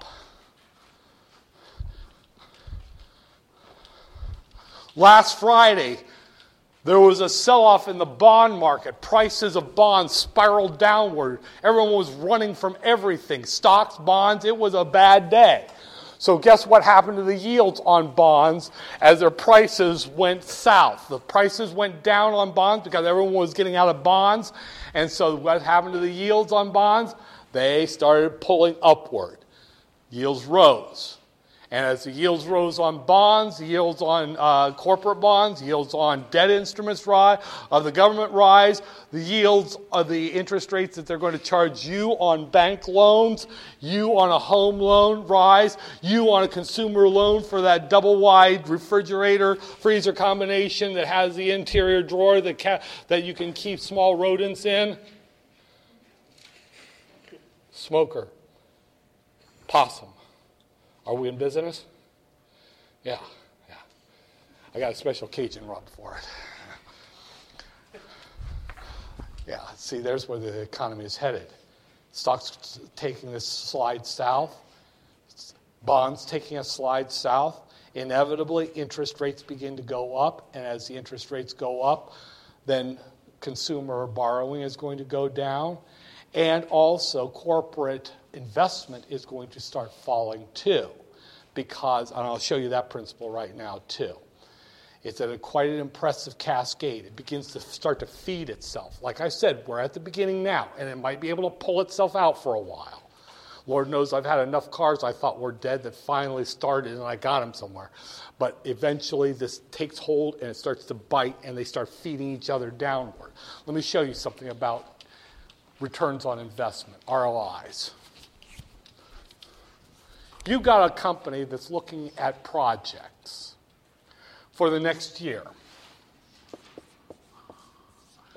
Last Friday, there was a sell-off in the bond market. Prices of bonds spiraled downward. Everyone was running from everything. Stocks, bonds, it was a bad day. So guess what happened to the yields on bonds as their prices went south? The prices went down on bonds because everyone was getting out of bonds. And so what happened to the yields on bonds? They started pulling upward. Yields rose. And as the yields rose on bonds, yields on uh, corporate bonds, yields on debt instruments rise, of the government rise, the yields of the interest rates that they're going to charge you on bank loans, you on a home loan rise, you on a consumer loan for that double-wide refrigerator freezer combination that has the interior drawer that ca- that you can keep small rodents in. Smoker. Possum. Are we in business? Yeah, yeah. I got a special Cajun rub for it. Yeah, see, there's where the economy is headed. Stocks taking this slide south. Bonds taking a slide south. Inevitably, interest rates begin to go up. And as the interest rates go up, then consumer borrowing is going to go down. And also, corporate investment is going to start falling too, because, and I'll show you that principle right now too. It's at a quite an impressive cascade. It begins to start to feed itself. Like I said, we're at the beginning now, and it might be able to pull itself out for a while. Lord knows I've had enough cars I thought were dead that finally started and I got them somewhere. But eventually this takes hold and it starts to bite and they start feeding each other downward. Let me show you something about returns on investment, R O Is. You've got a company that's looking at projects for the next year.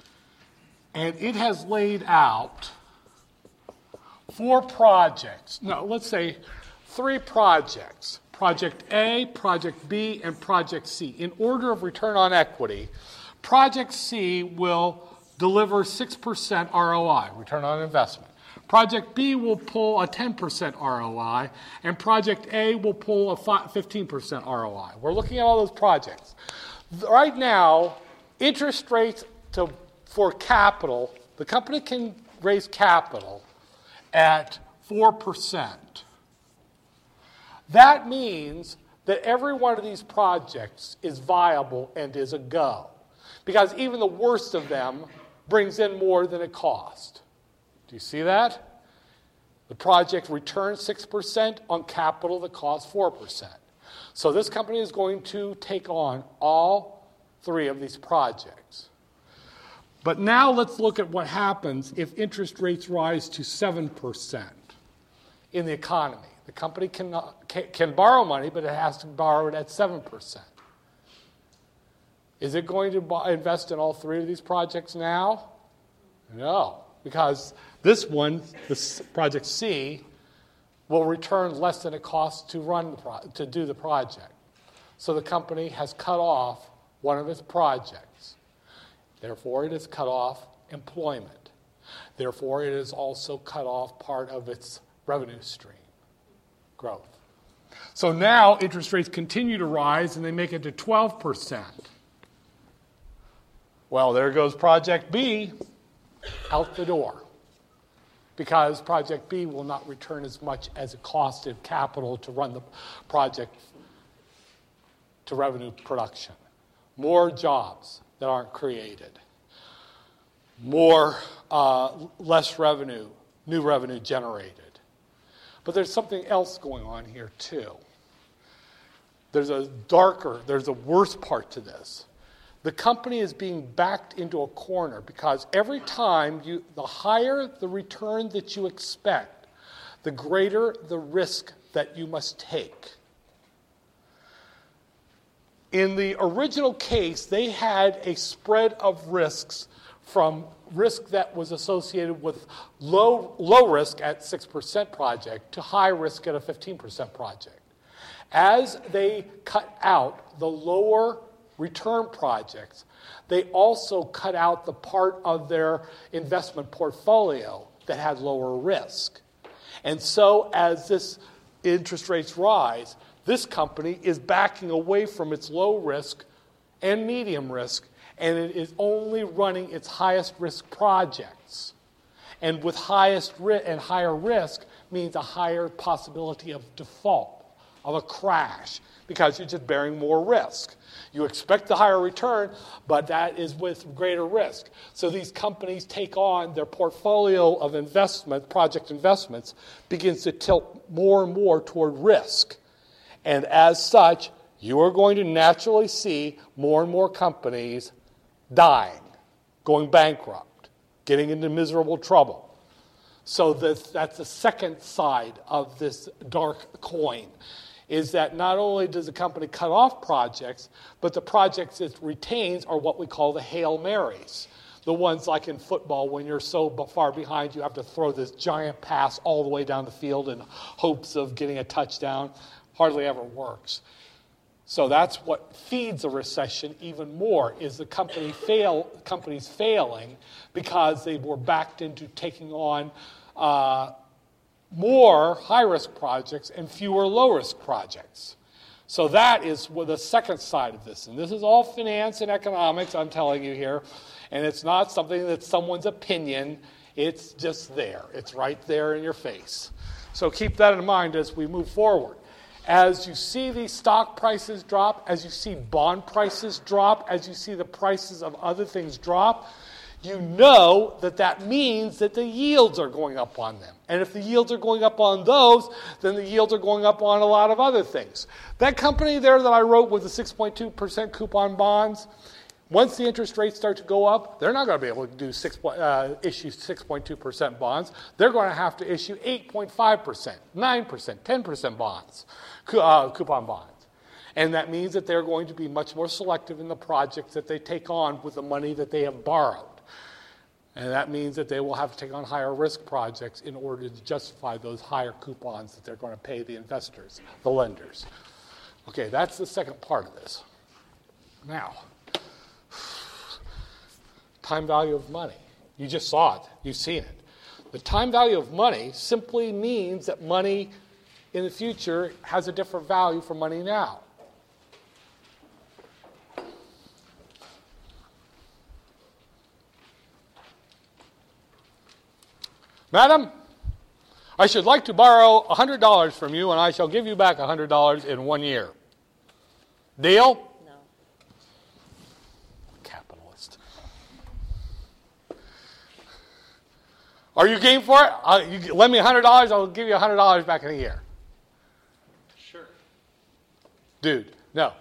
and it has laid out four projects. No, let's say three projects. Project A, Project B, and Project C. In order of return on equity, Project C will deliver six percent R O I, return on investment. Project B will pull a ten percent R O I, and Project A will pull a fifteen percent R O I. We're looking at all those projects. Right now, interest rates to, for capital, the company can raise capital at four percent. That means that every one of these projects is viable and is a go, because even the worst of them brings in more than it cost. Do you see that? The project returns six percent on capital that costs four percent. So this company is going to take on all three of these projects. But now let's look at what happens if interest rates rise to seven percent in the economy. The company can, can, can borrow money, but it has to borrow it at seven percent. Is it going to buy, invest in all three of these projects now? No, because this one, this Project C, will return less than it costs to run the pro- to do the project. So the company has cut off one of its projects. Therefore, it has cut off employment. Therefore, it has also cut off part of its revenue stream growth. So now interest rates continue to rise, and they make it to twelve percent. Well, there goes Project B out the door, because Project B will not return as much as it costed capital to run the project to revenue production. More jobs that aren't created. More, uh, less revenue, new revenue generated. But there's something else going on here too. There's a darker, there's a worse part to this. The company is being backed into a corner because every time you, the higher the return that you expect, the greater the risk that you must take. In the original case, they had a spread of risks from risk that was associated with low, low risk at six percent project to high risk at a fifteen percent project. As they cut out the lower return projects, they also cut out the part of their investment portfolio that had lower risk. And so as this interest rates rise, this company is backing away from its low risk and medium risk, and it is only running its highest risk projects. And with highest ri- and higher risk means a higher possibility of default, of a crash, because you're just bearing more risk. You expect the higher return, but that is with greater risk. So these companies take on their portfolio of investment, project investments, begins to tilt more and more toward risk. And as such, you are going to naturally see more and more companies dying, going bankrupt, getting into miserable trouble. So this, that's the second side of this dark coin, is that not only does the company cut off projects, but the projects it retains are what we call the Hail Marys. The ones like in football, when you're so far behind, you have to throw this giant pass all the way down the field in hopes of getting a touchdown. Hardly ever works. So that's what feeds a recession even more, is the company fail, companies failing because they were backed into taking on uh, more high-risk projects and fewer low-risk projects. So that is the second side of this. And this is all finance and economics, I'm telling you here. And it's not something that's someone's opinion. It's just there. It's right there in your face. So keep that in mind as we move forward. As you see these stock prices drop, as you see bond prices drop, as you see the prices of other things drop, you know that that means that the yields are going up on them. And if the yields are going up on those, then the yields are going up on a lot of other things. That company there that I wrote with the six point two percent coupon bonds, once the interest rates start to go up, they're not going to be able to do six, uh, issue six point two percent bonds. They're going to have to issue eight point five percent, nine percent, ten percent bonds, uh, coupon bonds. And that means that they're going to be much more selective in the projects that they take on with the money that they have borrowed. And that means that they will have to take on higher risk projects in order to justify those higher coupons that they're going to pay the investors, the lenders. Okay, that's the second part of this. Now, time value of money. You just saw it. You've seen it. The time value of money simply means that money in the future has a different value from money now. Madam, I should like to borrow one hundred dollars from you, and I shall give you back one hundred dollars in one year. Deal? No. Capitalist. Are you game for it? Uh, you lend me one hundred dollars, I'll give you one hundred dollars back in a year. Sure. Dude, no.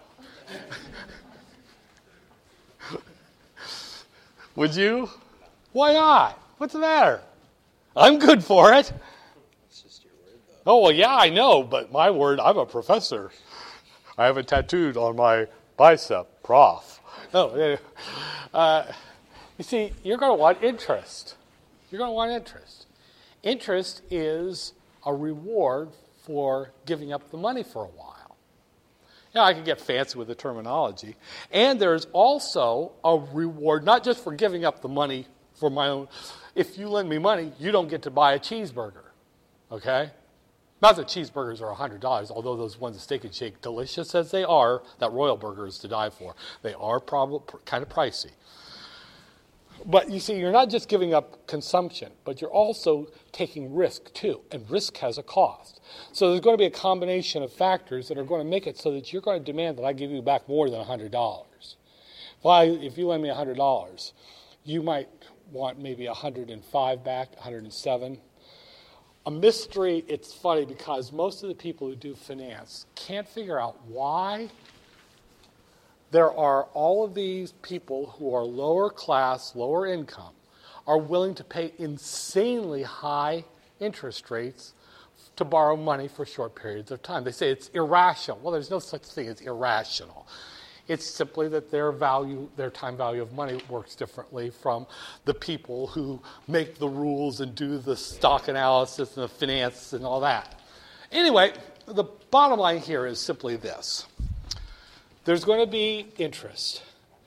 Would you? Why not? What's the matter? I'm good for it. It's just your word, though. Oh, well, yeah, I know, but my word, I'm a professor. I have it tattooed on my bicep, prof. No, uh, you see, you're going to want interest. You're going to want interest. Interest is a reward for giving up the money for a while. Now, I can get fancy with the terminology. And there's also a reward, not just for giving up the money for my own. If you lend me money, you don't get to buy a cheeseburger, okay? Not that cheeseburgers are one hundred dollars, although those ones at Steak and Shake, delicious as they are, that Royal Burger is to die for. They are probably kind of pricey. But you see, you're not just giving up consumption, but you're also taking risk too, and risk has a cost. So there's going to be a combination of factors that are going to make it so that you're going to demand that I give you back more than one hundred dollars. If, I, if you lend me one hundred dollars, you might want maybe one hundred five back, one hundred seven. A mystery, it's funny because most of the people who do finance can't figure out why there are all of these people who are lower class, lower income, are willing to pay insanely high interest rates to borrow money for short periods of time. They say it's irrational. Well, there's no such thing as irrational. It's simply that their value, their time value of money works differently from the people who make the rules and do the stock analysis and the finance and all that. Anyway, the bottom line here is simply this. There's going to be interest.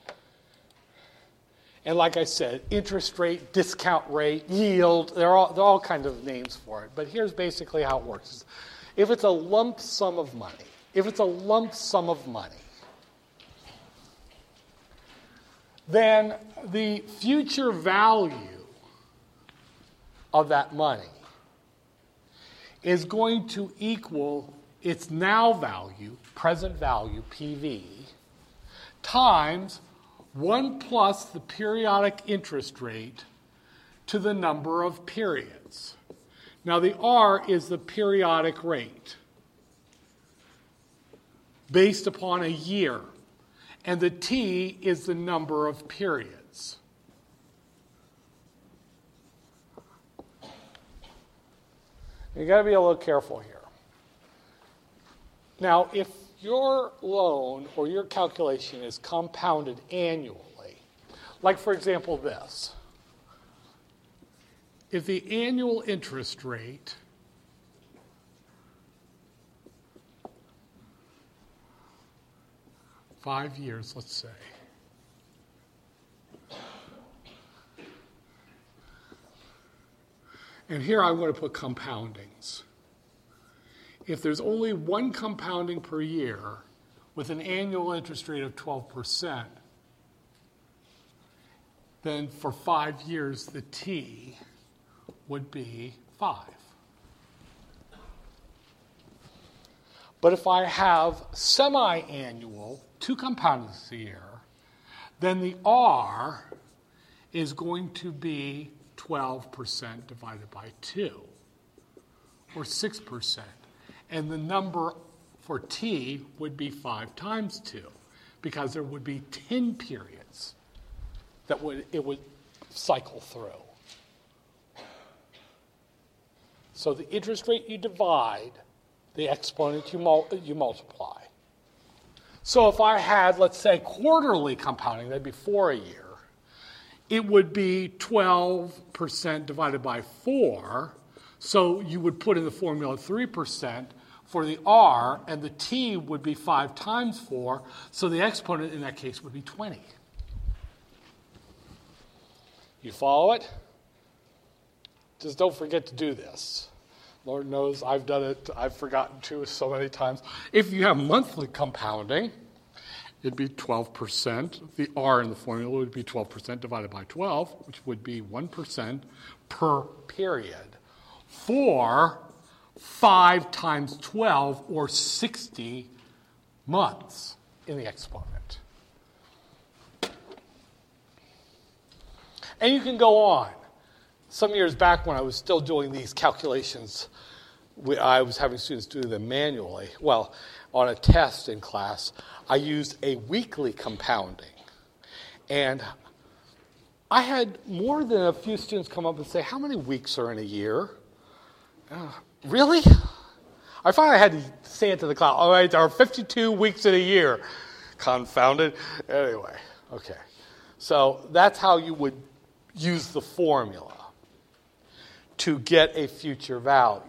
And like I said, interest rate, discount rate, yield, there are all, there are all kinds of names for it. But here's basically how it works. If it's a lump sum of money, if it's a lump sum of money, then the future value of that money is going to equal its now value, present value, P V, times one plus the periodic interest rate to the number of periods. Now the R is the periodic rate based upon a year. And the T is the number of periods. You've got to be a little careful here. Now, if your loan or your calculation is compounded annually, like, for example, this. If the annual interest rate Five years, let's say. And here I'm going to put compoundings. If there's only one compounding per year with an annual interest rate of twelve percent, then for five years the T would be five. But if I have semi-annual, two compoundings a year, then the R is going to be twelve percent divided by two, or six percent. And the number for T would be five times two, because there would be ten periods that would it would cycle through. So the interest rate you divide, the exponent you, mul- you multiply. So if I had, let's say, quarterly compounding, that'd be four a year, it would be twelve percent divided by four. So you would put in the formula three percent for the r, and the t would be five times four, so the exponent in that case would be twenty. You follow it? Just don't forget to do this. Lord knows I've done it, I've forgotten to so many times. If you have monthly compounding, it'd be twelve percent. The r in the formula would be twelve percent divided by twelve, which would be one percent per period. For five times twelve, or sixty months in the exponent. And you can go on. Some years back when I was still doing these calculations, I was having students do them manually. Well, on a test in class, I used a weekly compounding. And I had more than a few students come up and say, how many weeks are in a year? Uh, really? I finally had to say it to the class. All right, there are fifty-two weeks in a year. Confounded. Anyway, okay. So that's how you would use the formula to get a future value.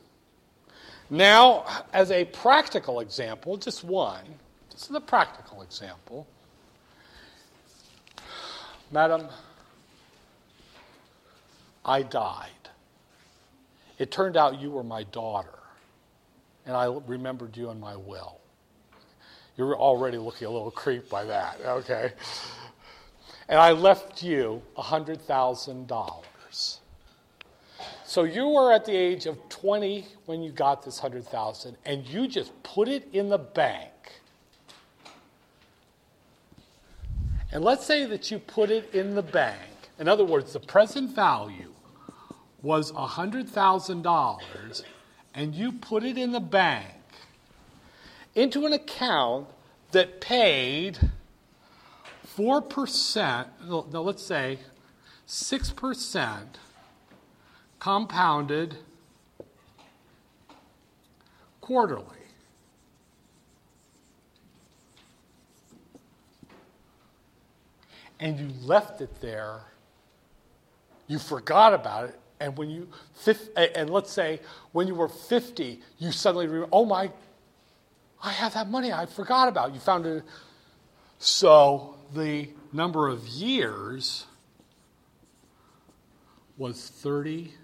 Now, as a practical example, just one, this is a practical example. Madam, I died. It turned out you were my daughter, and I remembered you in my will. You're already looking a little creeped by that, okay? And I left you one hundred thousand dollars. So you were at the age of twenty when you got this one hundred thousand dollars, and you just put it in the bank. And let's say that you put it in the bank. In other words, the present value was one hundred thousand dollars, and you put it in the bank into an account that paid four percent, no, no, let's say six percent compounded quarterly. And you left it there, you forgot about it, and when you, and let's say when you were fifty, you suddenly remember, oh my, I have that money I forgot about. You found it. So the number of years was thirty.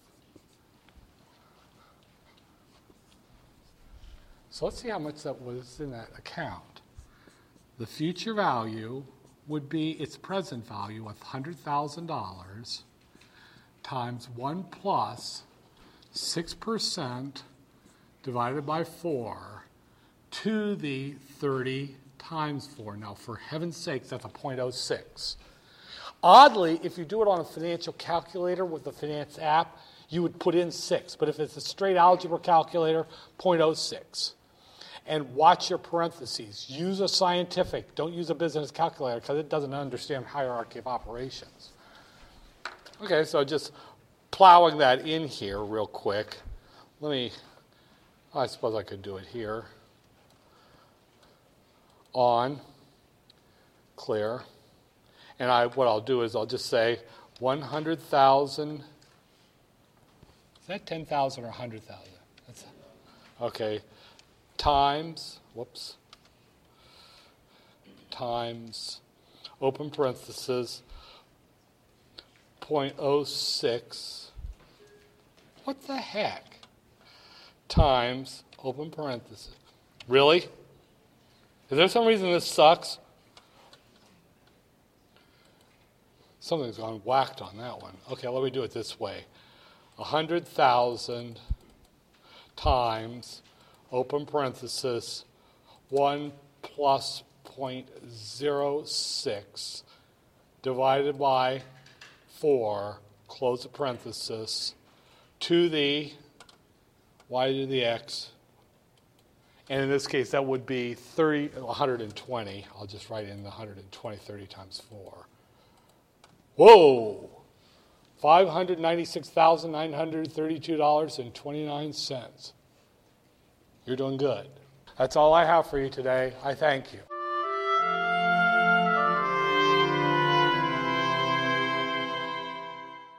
So let's see how much that was in that account. The future value would be its present value of one hundred thousand dollars times one plus six percent divided by four to the thirty times four. Now, for heaven's sakes, that's a zero point zero six. Oddly, if you do it on a financial calculator with the Finance app, you would put in six. But if it's a straight algebra calculator, zero point zero six. And watch your parentheses. Use a scientific. Don't use a business calculator because it doesn't understand hierarchy of operations. Okay, so just plowing that in here real quick. Let me, I suppose I could do it here. On, clear. And I, what I'll do is I'll just say one hundred thousand. Is that ten thousand or one hundred thousand? That's, okay. Times, whoops, times, open parenthesis, zero point zero six, what the heck, times, open parenthesis. Really? Is there some reason this sucks? Something's gone whacked on that one. Okay, let me do it this way. one hundred thousand times, open parenthesis, one plus zero point zero six divided by four, close the parenthesis, to the y to the x. And in this case, that would be thirty, one hundred twenty. I'll just write in the one hundred twenty, thirty times four. Whoa! five hundred ninety-six thousand nine hundred thirty-two dollars and twenty-nine cents. You're doing good. That's all I have for you today. I thank you.